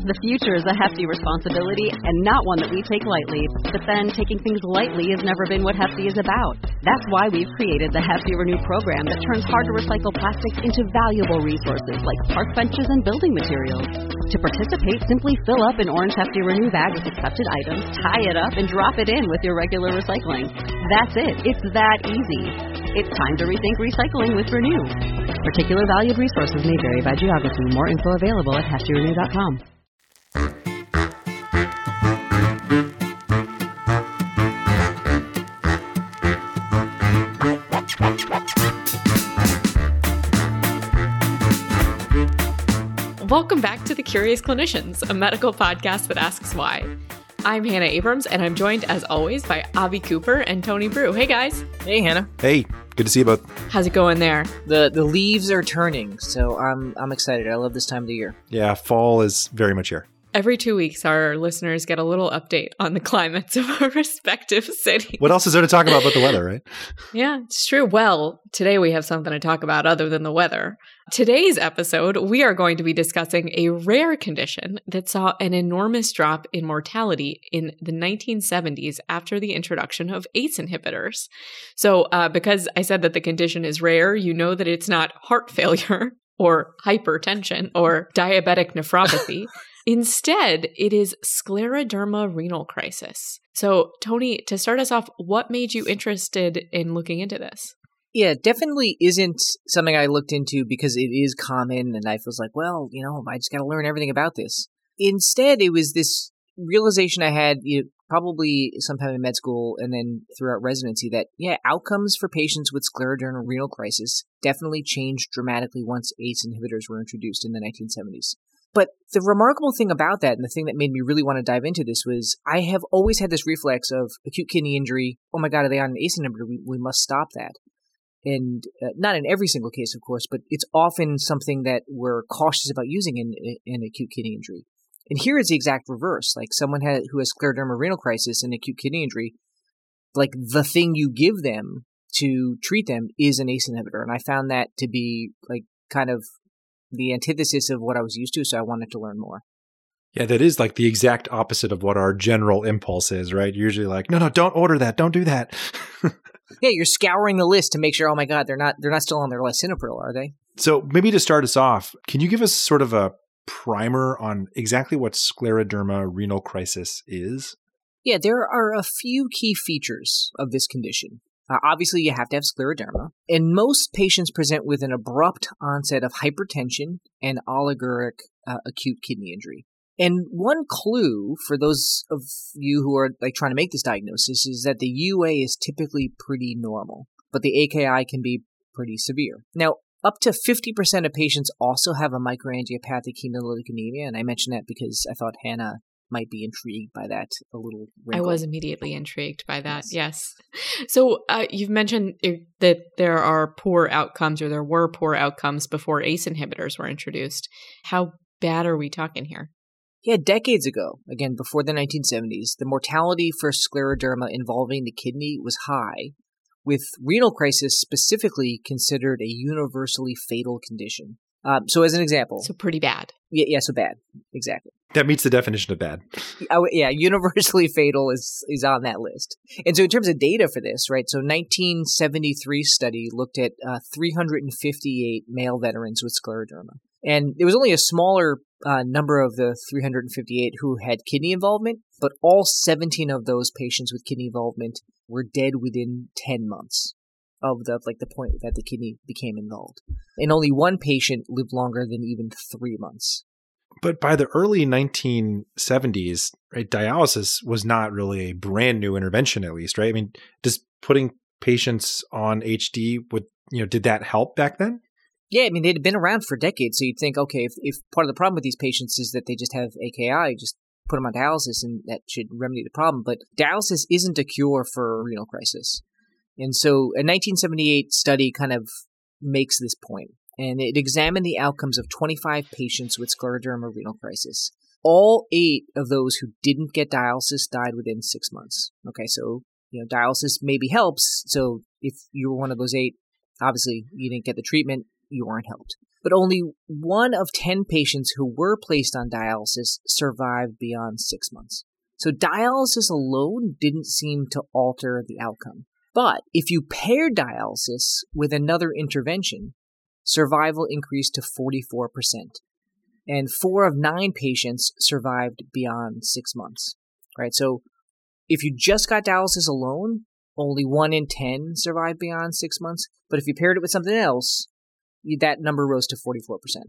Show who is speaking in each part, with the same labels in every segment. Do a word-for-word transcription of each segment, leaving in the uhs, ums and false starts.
Speaker 1: The future is a hefty responsibility and not one that we take lightly. But then taking things lightly has never been what Hefty is about. That's why we've created the Hefty Renew program that turns hard-to-recycle plastics into valuable resources like park benches and building materials. To participate, simply fill up an orange Hefty Renew bag with accepted items, tie it up, and drop it in with your regular recycling. That's it. It's that easy. It's time to rethink recycling with Renew. Particular valued resources may vary by geography. More info available at hefty renew dot com.
Speaker 2: Welcome back to The Curious Clinicians, a medical podcast that asks why. I'm Hannah Abrams, and I'm joined, as always, by Avi Cooper and Tony Brew. Hey, guys.
Speaker 3: Hey, Hannah.
Speaker 4: Hey, good to see you both.
Speaker 2: How's it going there?
Speaker 3: The the leaves are turning, so I'm I'm excited. I love this time of the year.
Speaker 4: Yeah, fall is very much here.
Speaker 2: Every two weeks, our listeners get a little update on the climates of our respective cities.
Speaker 4: What else is there to talk about but the weather, right?
Speaker 2: Yeah, it's true. Well, today we have something to talk about other than the weather. Today's episode, we are going to be discussing a rare condition that saw an enormous drop in mortality in the nineteen seventies after the introduction of A C E inhibitors. So uh, because I said that the condition is rare, you know that it's not heart failure or hypertension or diabetic nephropathy. Instead, it is scleroderma renal crisis. So, Tony, to start us off, what made you interested in looking into this?
Speaker 3: Yeah, definitely isn't something I looked into because it is common, and I was like, well, you know, I just got to learn everything about this. Instead, it was this realization I had, you know, probably sometime in med school and then throughout residency that, yeah, outcomes for patients with scleroderma renal crisis definitely changed dramatically once A C E inhibitors were introduced in the nineteen seventies. But the remarkable thing about that, and the thing that made me really want to dive into this, was I have always had this reflex of acute kidney injury. Oh my God, are they on an A C E inhibitor? We, we must stop that. And uh, not in every single case, of course, but it's often something that we're cautious about using in, in acute kidney injury. And here is the exact reverse. Like someone has, who has scleroderma renal crisis and acute kidney injury, like the thing you give them to treat them is an A C E inhibitor. And I found that to be like kind of the antithesis of what I was used to, so I wanted to learn more.
Speaker 4: Yeah, that is like the exact opposite of what our general impulse is, right? Usually like, no, no, don't order that. Don't do that.
Speaker 3: Yeah, you're scouring the list to make sure, oh my God, they're not they're not still on their lisinopril, are they?
Speaker 4: So maybe to start us off, can you give us sort of a primer on exactly what scleroderma renal crisis is?
Speaker 3: Yeah, there are a few key features of this condition. Uh, obviously, you have to have scleroderma, and most patients present with an abrupt onset of hypertension and oliguric uh, acute kidney injury. And one clue for those of you who are like trying to make this diagnosis is that the U A is typically pretty normal, but the A K I can be pretty severe. Now, up to fifty percent of patients also have a microangiopathic hemolytic anemia, and I mention that because I thought Hannah might be intrigued by that a little wrinkle.
Speaker 2: I was immediately intrigued by that, yes. yes. So uh, you've mentioned that there are poor outcomes, or there were poor outcomes before A C E inhibitors were introduced. How bad are we talking here?
Speaker 3: Yeah, decades ago, again, before the nineteen seventies, the mortality for scleroderma involving the kidney was high, with renal crisis specifically considered a universally fatal condition. Um, so as an example.
Speaker 2: So pretty bad.
Speaker 3: Yeah, yeah, so bad. Exactly.
Speaker 4: That meets the definition of bad.
Speaker 3: Oh, yeah, universally fatal is, is on that list. And so in terms of data for this, right, so nineteen seventy-three study looked at uh, three hundred fifty-eight male veterans with scleroderma. And there was only a smaller uh, number of the three hundred fifty-eight who had kidney involvement, but all seventeen of those patients with kidney involvement were dead within ten months of the like the point that the kidney became involved. And only one patient lived longer than even three months.
Speaker 4: But by the early nineteen seventies, right, dialysis was not really a brand new intervention, at least, right? I mean, just putting patients on H D, would, you know, did that help back then?
Speaker 3: Yeah, I mean, they'd been around for decades, so you'd think, okay, if, if part of the problem with these patients is that they just have A K I, just put them on dialysis and that should remedy the problem. But dialysis isn't a cure for renal crisis. And so a nineteen seventy-eight study kind of makes this point, and it examined the outcomes of twenty-five patients with scleroderma renal crisis. All eight of those who didn't get dialysis died within six months. Okay, so, you know, dialysis maybe helps. So if you were one of those eight, obviously you didn't get the treatment, you weren't helped. But only one of ten patients who were placed on dialysis survived beyond six months. So dialysis alone didn't seem to alter the outcome. But if you paired dialysis with another intervention, survival increased to forty-four percent. And four of nine patients survived beyond six months. Right? So if you just got dialysis alone, only one in ten survived beyond six months. But if you paired it with something else, that number rose to forty-four percent.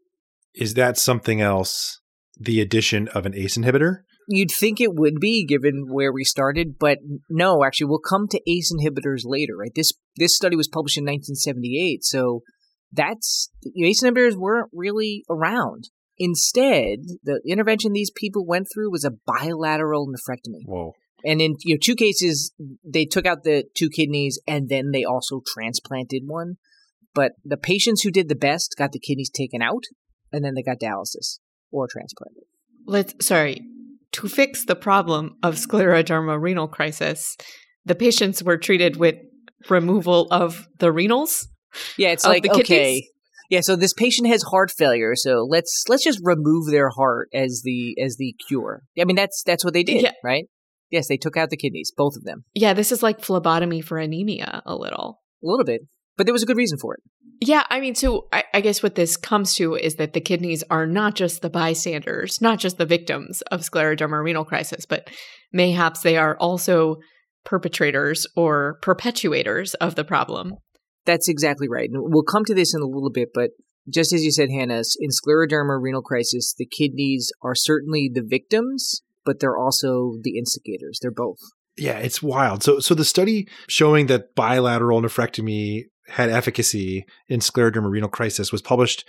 Speaker 4: Is that something else the addition of an A C E inhibitor?
Speaker 3: You'd think it would be, given where we started, but no, actually, we'll come to A C E inhibitors later, right? This this study was published in nineteen seventy-eight, so that's A C E inhibitors weren't really around. Instead, the intervention these people went through was a bilateral nephrectomy.
Speaker 4: Whoa.
Speaker 3: And in you know two cases, they took out the two kidneys, and then they also transplanted one. But the patients who did the best got the kidneys taken out, and then they got dialysis or transplanted.
Speaker 2: Let's, sorry, to fix the problem of scleroderma renal crisis, the patients were treated with removal of the renals?
Speaker 3: Yeah, it's like, okay, yeah, so this patient has heart failure, so let's let's just remove their heart as the as the cure. I mean, that's that's what they did, yeah. Right? Yes, they took out the kidneys, both of them.
Speaker 2: Yeah, this is like phlebotomy for anemia a little.
Speaker 3: A little bit. But there was a good reason for it.
Speaker 2: Yeah, I mean, so I, I guess what this comes to is that the kidneys are not just the bystanders, not just the victims of scleroderma renal crisis, but mayhaps they are also perpetrators or perpetuators of the problem.
Speaker 3: That's exactly right. And we'll come to this in a little bit, but just as you said, Hannah, in scleroderma renal crisis, the kidneys are certainly the victims, but they're also the instigators. They're both.
Speaker 4: Yeah, it's wild. So so the study showing that bilateral nephrectomy had efficacy in scleroderma renal crisis was published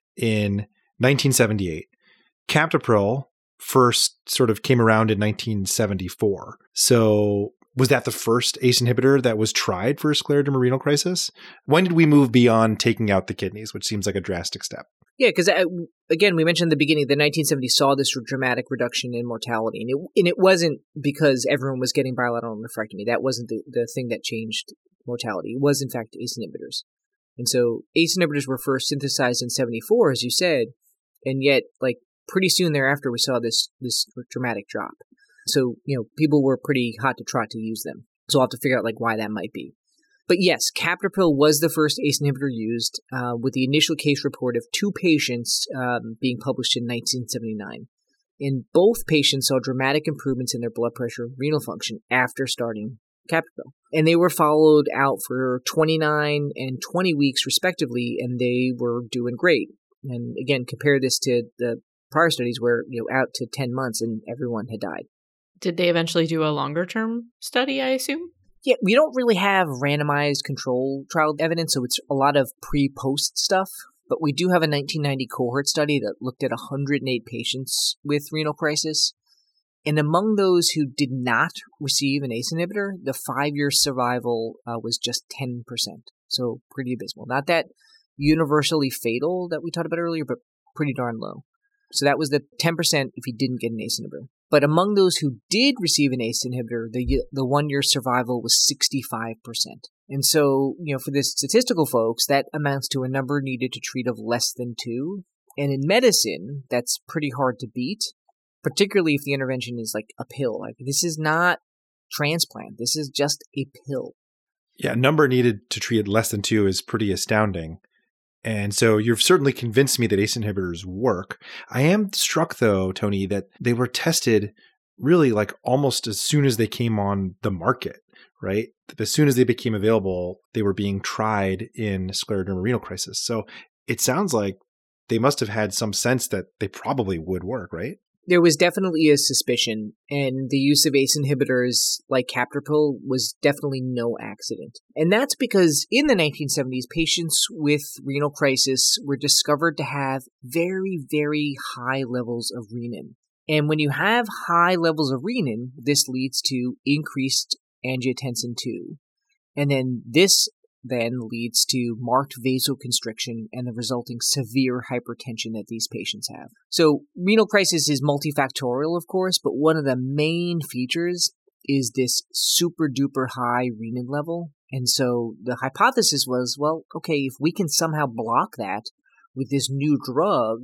Speaker 4: in nineteen seventy-eight. Captopril first sort of came around in nineteen seventy-four. So was that the first A C E inhibitor that was tried for scleroderma renal crisis? When did we move beyond taking out the kidneys, which seems like a drastic step?
Speaker 3: Yeah, because again, we mentioned in the beginning, the nineteen seventies saw this dramatic reduction in mortality. And it, and it wasn't because everyone was getting bilateral nephrectomy. That wasn't the, the thing that changed mortality. It was, in fact, A C E inhibitors. And so A C E inhibitors were first synthesized in seventy-four, as you said, and yet, like, pretty soon thereafter, we saw this this dramatic drop. So, you know, people were pretty hot to trot to use them. So I'll have to figure out, like, why that might be. But yes, captopril was the first A C E inhibitor used, uh, with the initial case report of two patients um, being published in nineteen seventy-nine. And both patients saw dramatic improvements in their blood pressure and renal function after starting captopril. And they were followed out for twenty-nine and twenty weeks, respectively, and they were doing great. And again, compare this to the prior studies where, you know, out to ten months and everyone had died.
Speaker 2: Did they eventually do a longer-term study, I assume?
Speaker 3: Yeah, we don't really have randomized control trial evidence, so it's a lot of pre-post stuff. But we do have a nineteen ninety cohort study that looked at one hundred eight patients with renal crisis. And among those who did not receive an A C E inhibitor, the five-year survival uh, was just ten percent. So pretty abysmal. Not that universally fatal that we talked about earlier, but pretty darn low. So that was the ten percent if you didn't get an A C E inhibitor. But among those who did receive an A C E inhibitor, the the one-year survival was sixty-five percent. And so, you know, for the statistical folks, that amounts to a number needed to treat of less than two. And in medicine, that's pretty hard to beat, particularly if the intervention is like a pill. Like, this is not transplant. This is just a pill.
Speaker 4: Yeah, number needed to treat less than two is pretty astounding. And so you've certainly convinced me that A C E inhibitors work. I am struck, though, Tony, that they were tested really like almost as soon as they came on the market, right? As soon as they became available, they were being tried in scleroderma renal crisis. So it sounds like they must have had some sense that they probably would work, right?
Speaker 3: There was definitely a suspicion, and the use of A C E inhibitors like captopril was definitely no accident. And that's because in the nineteen seventies, patients with renal crisis were discovered to have very, very high levels of renin. And when you have high levels of renin, this leads to increased angiotensin two. And then this then leads to marked vasoconstriction and the resulting severe hypertension that these patients have. So renal crisis is multifactorial, of course, but one of the main features is this super duper high renin level. And so the hypothesis was, well, okay, if we can somehow block that, with this new drug,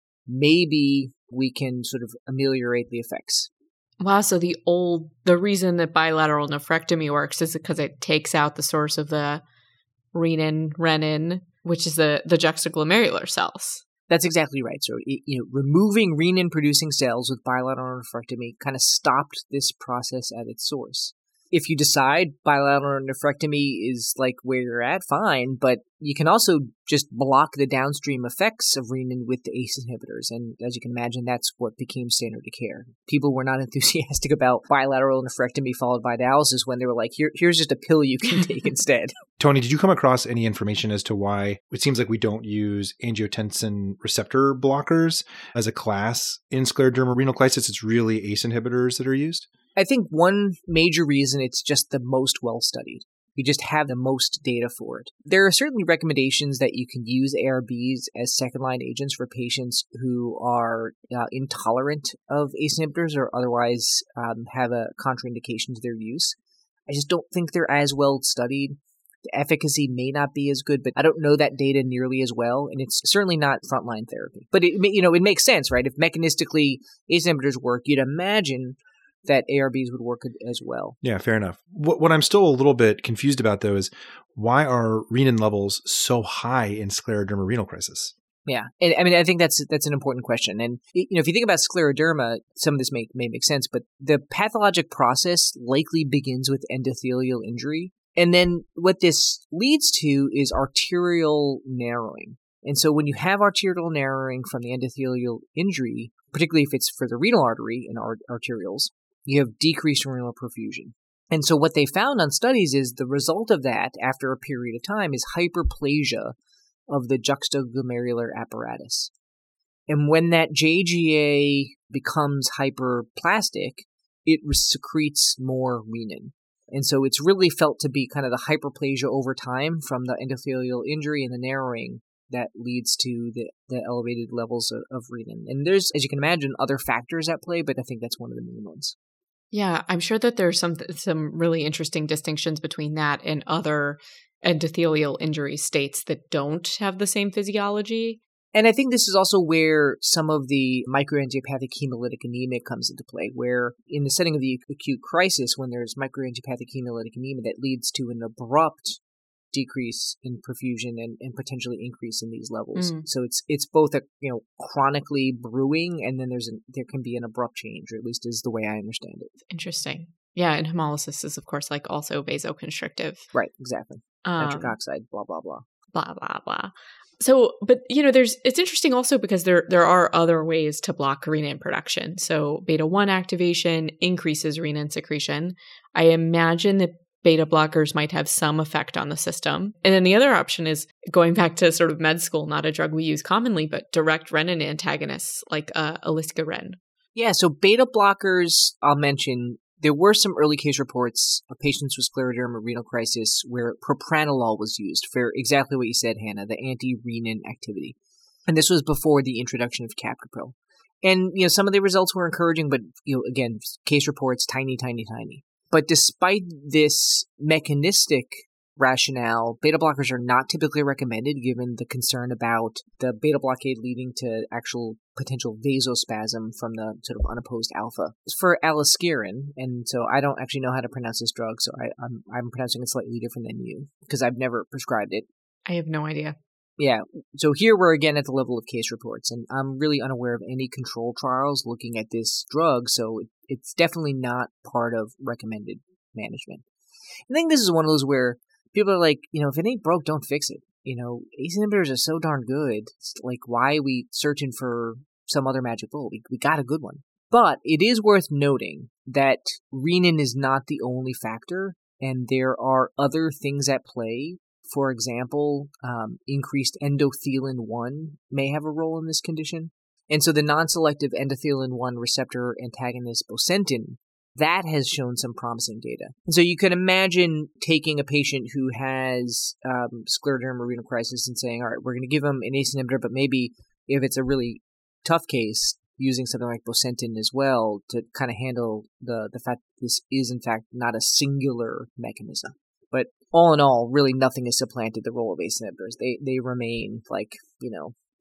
Speaker 3: maybe we can sort of ameliorate the effects.
Speaker 2: Wow, so the old, the reason that bilateral nephrectomy works is because it takes out the source of the renin, renin, which is the, the juxtaglomerular cells.
Speaker 3: That's exactly right. So, you know, removing renin-producing cells with bilateral nephrectomy kind of stopped this process at its source. If you decide bilateral nephrectomy is like where you're at, fine, but you can also just block the downstream effects of renin with the A C E inhibitors, and as you can imagine, that's what became standard of care. People were not enthusiastic about bilateral nephrectomy followed by dialysis when they were like, Here, here's just a pill you can take instead.
Speaker 4: Tony, did you come across any information as to why it seems like we don't use angiotensin receptor blockers as a class in scleroderma renal crisis? It's really A C E inhibitors that are used?
Speaker 3: I think one major reason it's just the most well-studied. You just have the most data for it. There are certainly recommendations that you can use A R Bs as second-line agents for patients who are uh, intolerant of A C E inhibitors or otherwise um, have a contraindication to their use. I just don't think they're as well-studied. The efficacy may not be as good, but I don't know that data nearly as well, and it's certainly not frontline therapy. But it, you know, it makes sense, right? If mechanistically A C E inhibitors work, you'd imagine that A R Bs would work as well.
Speaker 4: Yeah, fair enough. What, what I'm still a little bit confused about, though, is why are renin levels so high in scleroderma renal crisis?
Speaker 3: Yeah, and I mean, I think that's that's an important question. And you know, if you think about scleroderma, some of this may may make sense, but the pathologic process likely begins with endothelial injury, and then what this leads to is arterial narrowing. And so when you have arterial narrowing from the endothelial injury, particularly if it's for the renal artery and art- arterioles, you have decreased renal perfusion. And so what they found on studies is the result of that after a period of time is hyperplasia of the juxtaglomerular apparatus. And when that J G A becomes hyperplastic, it secretes more renin. And so it's really felt to be kind of the hyperplasia over time from the endothelial injury and the narrowing that leads to the, the elevated levels of, of renin. And there's, as you can imagine, other factors at play, but I think that's one of the main ones.
Speaker 2: Yeah, I'm sure that there's some some really interesting distinctions between that and other endothelial injury states that don't have the same physiology.
Speaker 3: And I think this is also where some of the microangiopathic hemolytic anemia comes into play, where in the setting of the acute crisis, when there's microangiopathic hemolytic anemia, that leads to an abrupt decrease in perfusion and, and potentially increase in these levels. Mm. So it's it's both a you know chronically brewing, and then there's an, there can be an abrupt change, or at least is the way I understand it.
Speaker 2: Interesting. Yeah, and hemolysis is of course like also vasoconstrictive.
Speaker 3: Right, exactly.
Speaker 2: Um,
Speaker 3: Nitric oxide, blah blah blah.
Speaker 2: Blah blah blah. So, but you know, there's it's interesting also because there there are other ways to block renin production. So beta one activation increases renin secretion. I imagine that beta blockers might have some effect on the system. And then the other option is going back to sort of med school, not a drug we use commonly, but direct renin antagonists like uh, Aliskiren.
Speaker 3: Yeah, so beta blockers, I'll mention, there were some early case reports of patients with scleroderma renal crisis where propranolol was used for exactly what you said, Hannah, the anti-renin activity. And this was before the introduction of captopril. And, you know, some of the results were encouraging, but, you know, again, case reports, tiny, tiny, tiny. But despite this mechanistic rationale, beta blockers are not typically recommended given the concern about the beta blockade leading to actual potential vasospasm from the sort of unopposed alpha. For Aliskiren, and so I don't actually know how to pronounce this drug, so I, I'm, I'm pronouncing it slightly different than you because I've never prescribed it.
Speaker 2: I have no idea.
Speaker 3: Yeah, so here we're again at the level of case reports, and I'm really unaware of any control trials looking at this drug, so it, it's definitely not part of recommended management. I think this is one of those where people are like, you know, if it ain't broke, don't fix it. You know, A C E inhibitors are so darn good, it's like, why are we searching for some other magic bullet? We, we got a good one. But it is worth noting that renin is not the only factor, and there are other things at play. For example, um, increased endothelin one may have a role in this condition. And so the non-selective endothelin one receptor antagonist bosentan, that has shown some promising data. And so you can imagine taking a patient who has um, scleroderma renal crisis and saying, all right, we're going to give them an A C E inhibitor, but maybe if it's a really tough case, using something like bosentan as well to kind of handle the, the fact that this is, in fact, not a singular mechanism. But all in all, really nothing has supplanted the role of A C E inhibitors. They they remain like, you know,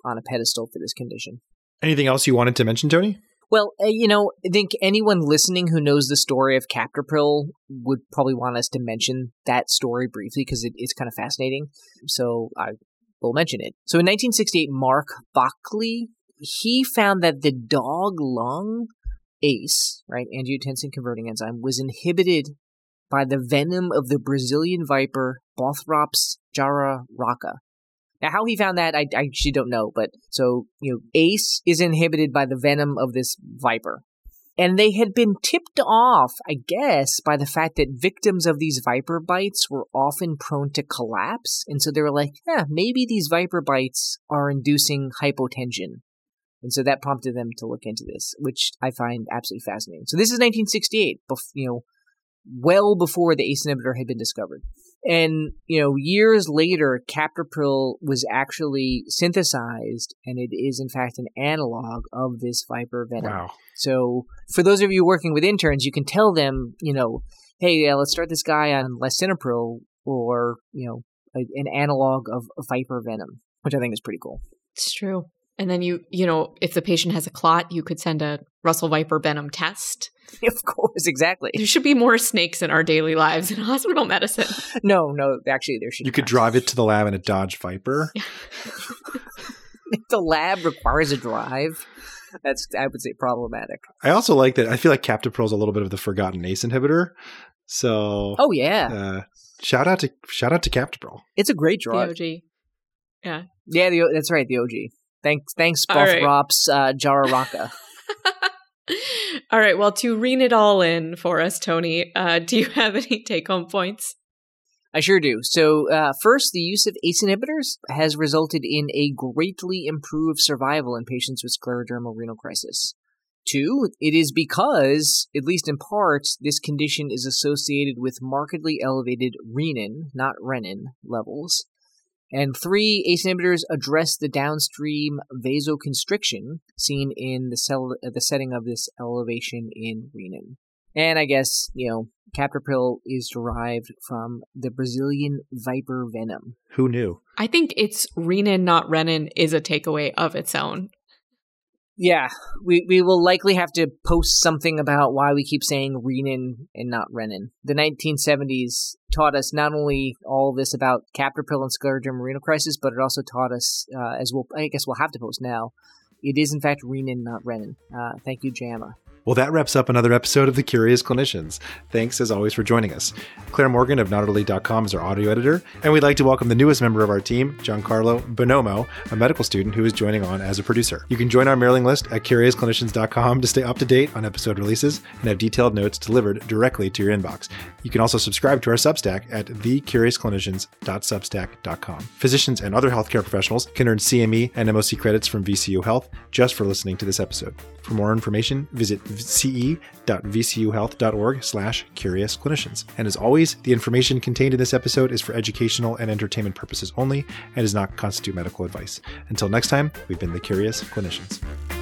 Speaker 3: on a pedestal for this condition.
Speaker 4: Anything else you wanted to mention, Tony?
Speaker 3: Well, uh, you know, I think anyone listening who knows the story of captopril would probably want us to mention that story briefly because it, it's kind of fascinating. So I will mention it. So in nineteen sixty-eight, Mark Bockley, he found that the dog lung A C E, right, angiotensin converting enzyme, was inhibited by the venom of the Brazilian viper Bothrops jararaca. Now, how he found that, I, I actually don't know, but so, you know, A C E is inhibited by the venom of this viper. And they had been tipped off, I guess, by the fact that victims of these viper bites were often prone to collapse. And so they were like, yeah, maybe these viper bites are inducing hypotension. And so that prompted them to look into this, which I find absolutely fascinating. So this is nineteen sixty-eight, you know, well before the A C E inhibitor had been discovered. And, you know, years later, captopril was actually synthesized, and it is, in fact, an analog of this viper venom.
Speaker 4: Wow.
Speaker 3: So for those of you working with interns, you can tell them, you know, hey, uh, let's start this guy on lisinopril or, you know, a, an analog of, of viper venom, which I think is pretty cool.
Speaker 2: It's true. And then you, you know, if the patient has a clot, you could send a Russell Viper venom test.
Speaker 3: Of course, exactly.
Speaker 2: There should be more snakes in our daily lives in hospital medicine.
Speaker 3: No, no, actually there should
Speaker 4: You
Speaker 3: not.
Speaker 4: could drive it to the lab in a Dodge Viper.
Speaker 3: If the lab requires a drive, that's, I would say, problematic.
Speaker 4: I also like that. I feel like captopril is a little bit of the forgotten A C E inhibitor. So,
Speaker 3: oh yeah,
Speaker 4: uh, shout out to shout out to captopril.
Speaker 3: It's a great drug.
Speaker 2: The O G. Yeah.
Speaker 3: Yeah, the, that's right, the O G. Thanks, thanks,
Speaker 2: Right.
Speaker 3: Bothrops uh, jararaca.
Speaker 2: All right. Well, to rein it all in for us, Tony, uh, do you have any take-home points?
Speaker 3: I sure do. So, uh, first, the use of A C E inhibitors has resulted in a greatly improved survival in patients with sclerodermal renal crisis. Two, it is because, at least in part, this condition is associated with markedly elevated renin, not renin, levels. And three, A C E inhibitors address the downstream vasoconstriction seen in the cell, uh, the setting of this elevation in renin. And I guess, you know, captopril is derived from the Brazilian viper venom.
Speaker 4: Who knew?
Speaker 2: I think it's renin, not renin, is a takeaway of its own.
Speaker 3: Yeah, we, we will likely have to post something about why we keep saying renin and not renin. The nineteen seventies taught us not only all this about captopril and sclerodermal renal crisis, but it also taught us, uh, as we'll, I guess we'll have to post now, it is in fact renin, not renin. Uh, thank you, JAMA.
Speaker 4: Well, that wraps up another episode of The Curious Clinicians. Thanks, as always, for joining us. Claire Morgan of Nautilus dot com is our audio editor, and we'd like to welcome the newest member of our team, Giancarlo Bonomo, a medical student who is joining on as a producer. You can join our mailing list at curious clinicians dot com to stay up to date on episode releases and have detailed notes delivered directly to your inbox. You can also subscribe to our Substack at the curious clinicians dot substack dot com. Physicians and other healthcare professionals can earn C M E and M O C credits from V C U Health just for listening to this episode. For more information, visit c e dot v c u health dot org slash curious clinicians. And as always, the information contained in this episode is for educational and entertainment purposes only and does not constitute medical advice. Until next time, we've been The Curious Clinicians.